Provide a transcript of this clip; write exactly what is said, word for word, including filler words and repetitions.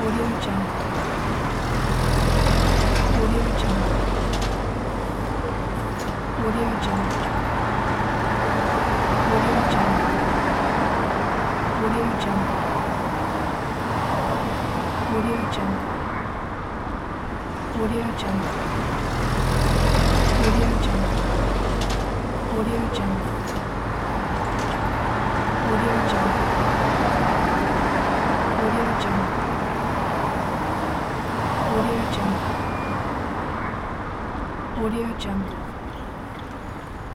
Audio Jungle. Audio Jungle. Audio Jungle. Audio Jungle. Audio Jungle. Audio Jungle. Audio Jungle. Audio Jungle. Audio Jungle. Audio Jungle. Audio Jungle. Audio Jungle. Audio Jungle.